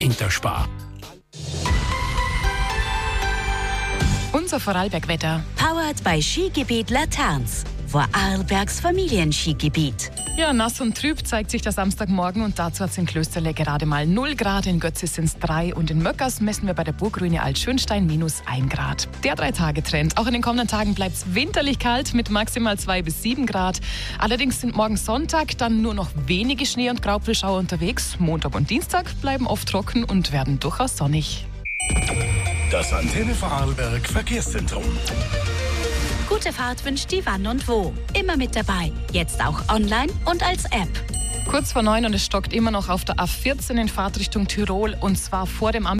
Winterspar. Unser Vorarlberg-Wetter. Powered bei Skigebiet Laterns, Vorarlbergs Familienskigebiet. Ja, nass und trüb zeigt sich der Samstagmorgen und dazu hat es in Klösterle gerade mal 0 Grad, in Götze sind es 3 und in Möckers messen wir bei der Burgruine Altschönstein -1 Grad. Der 3-Tage-Trend. Auch in den kommenden Tagen bleibt es winterlich kalt mit maximal 2 bis 7 Grad. Allerdings sind morgen Sonntag dann nur noch wenige Schnee- und Graupelschauer unterwegs. Montag und Dienstag bleiben oft trocken und werden durchaus sonnig. Das Antenne Vorarlberg Verkehrszentrum. Gute Fahrt wünscht die Wann und Wo. Immer mit dabei. Jetzt auch online und als App. Kurz vor 9 und es stockt immer noch auf der A14 in Fahrtrichtung Tirol und zwar vor dem